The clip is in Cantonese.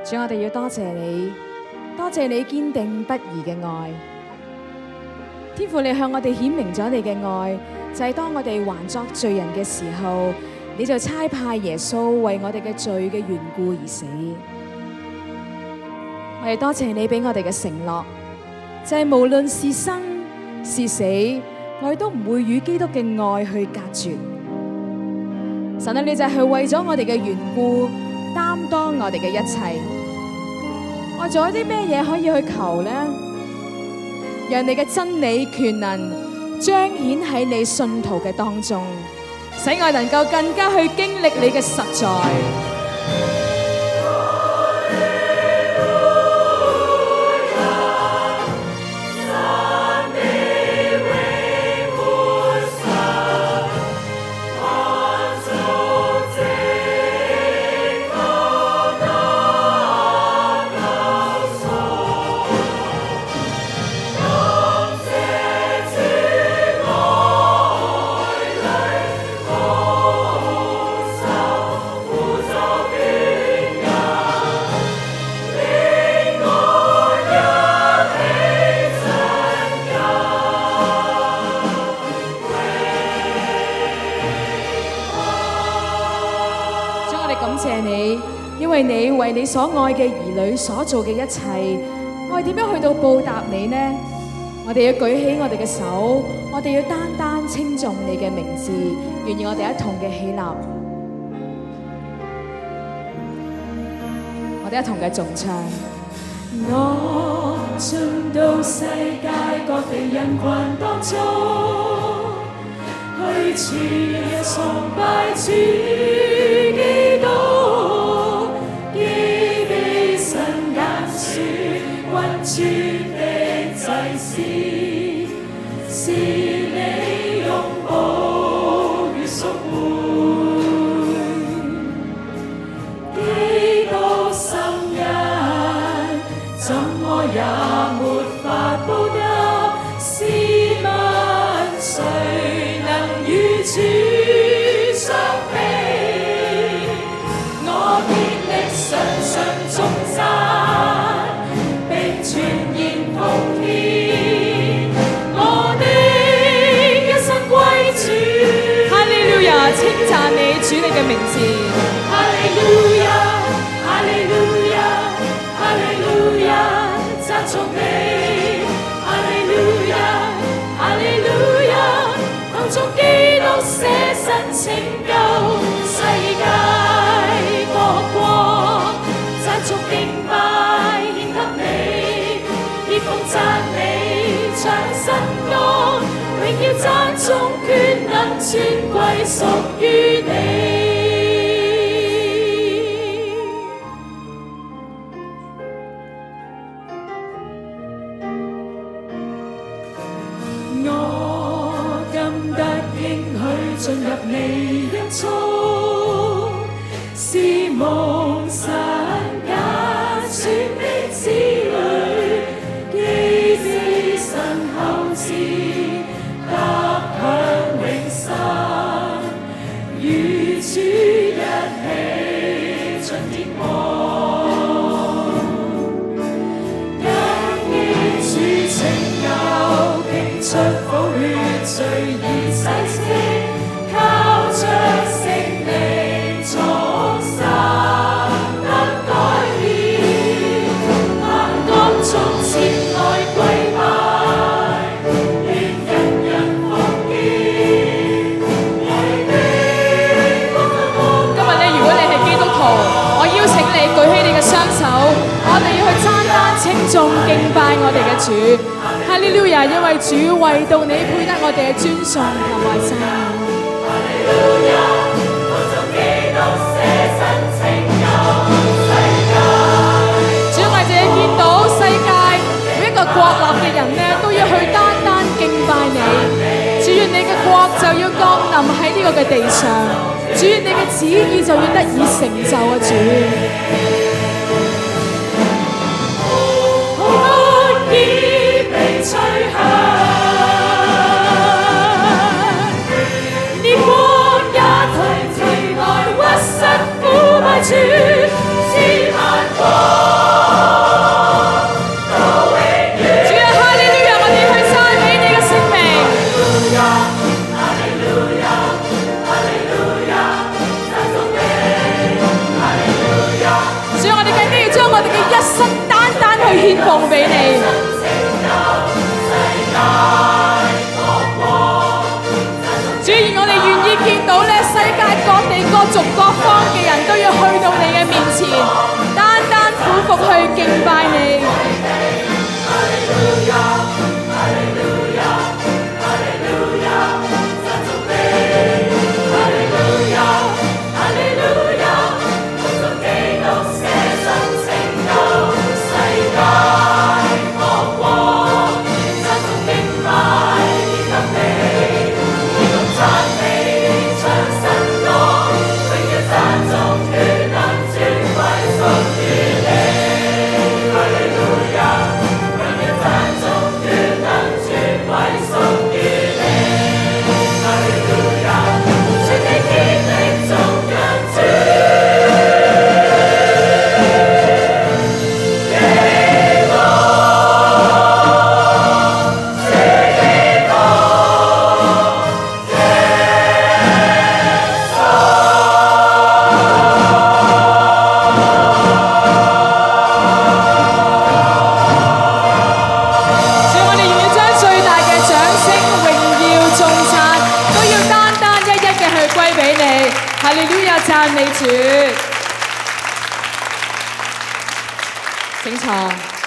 主，我哋要多謝你，多謝你堅定不移嘅愛。天父，你向我哋顯明咗你嘅愛，就係當我哋還作罪人嘅時候，你就差派耶穌為我哋嘅罪嘅緣故而死。我哋多謝你俾我哋嘅承諾，就係無論是生是死，我哋都唔會與基督嘅愛去隔絕。神啊，你就係為咗我哋嘅緣故擔當我哋嘅一切。我仲有啲咩嘢可以去求呢？讓你嘅真理權能彰顯喺你信徒嘅當中，使我能夠更加去經歷你嘅實在。你為你所愛嘅兒女所做嘅一切，我哋點樣去到報答你呢？我哋要舉起我哋嘅手，我哋要單單稱頌你嘅名字，願意我哋一同嘅起立，我哋一同嘅頌唱。我進到世界各地人群當中，去處崇拜主基督。主的祭司，是你用寶血贖回，基督心恩，怎麼也沒法報答。試問誰能與主相比？我竭力常常頌讚。全然奉獻，我的一生歸主。哈利路亞，稱讚你主你嘅名字。哈利路亞，哈利路亞，哈利路亞，讚頌你。哈利路亞，哈利路亞，當作基督捨身拯救世界各國，讚頌敬拜獻給你。熱奉讚美唱新歌，榮耀讚頌權能全歸屬於你。我今得應許進入你恩寵，是蒙神揀選的子女。後嗣得享永生，與主一起進天國，因你主拯救，傾出寶血，罪已洗淨，靠着聖靈重生得改變，萬國從前來跪拜。稱頌敬拜我哋嘅主，哈利路亞！因為主為到你配得我哋嘅尊崇同埋讚美。哈利路亞！當作基督捨身拯救世界。主，我哋見到世界每一個國立嘅人呢，都要去單單敬拜你。主，願你嘅國就要降臨喺呢個嘅地上。主，願你嘅旨意就要得以成就啊！主。吹響，列國也退來屈膝腐敗主，是萬國。 界各地各族各方嘅人都要去到你嘅面前，單單俯伏去敬拜你。哈利路亞，讚美主，請坐。